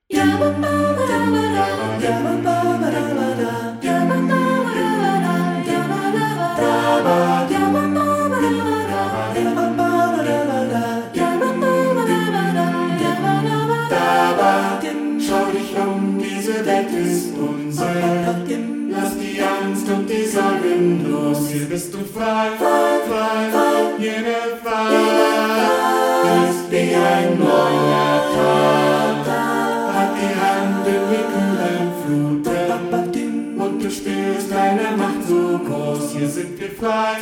Schau dich um, diese Welt ist unser. Lass die Angst und die Sorgen los, hier bist du frei, frei, jede Freiheit ist wie ein neuer Tag. Halt die Hand in die kühlen Fluten und du spürst deine Macht so groß. Hier sind wir frei,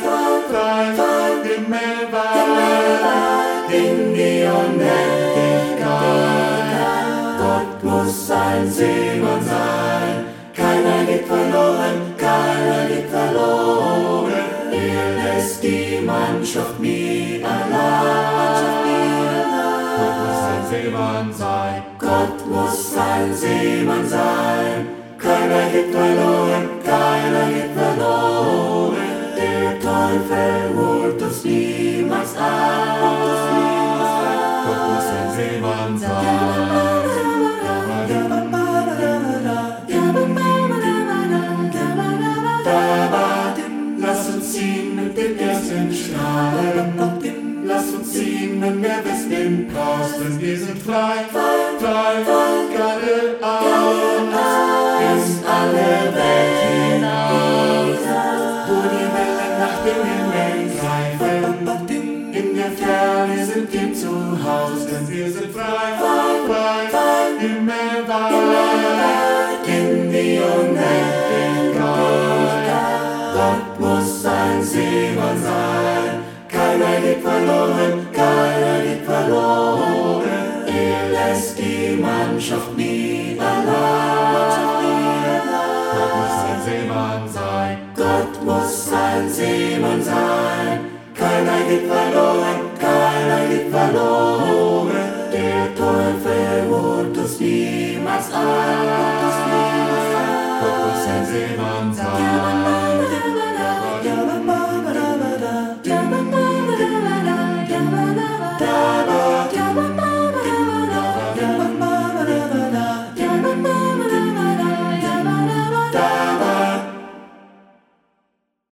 himmelweit, in die Unendlichkeit. Gott muss ein Seemann sein, keiner geht verloren, keiner geht verloren. Er lässt die Mannschaft nie allein. Gott muss ein Seemann sein, Gott muss ein Seemann sein. Keiner geht verloren, keiner geht verloren. Der Teufel holt uns niemals ein. Gott muss ein Seemann sein. Lass uns ziehen mit dem ersten Strahl. Lass uns ziehen, wenn der Westwind braust, denn wir sind frei, geradeaus, in alle Welt hinaus, wo die Wellen nach dem Himmel greifen. In der Ferne sind wir zu Haus, denn wir sind frei, himmelweit, in die Unendlichkeit. Gott muss ein Seemann sein, keiner geht verloren, keiner geht verloren. Er lässt die Mannschaft nie allein. Gott muss ein Seemann sein, Gott muss ein Seemann sein. Keiner geht verloren, keiner geht verloren.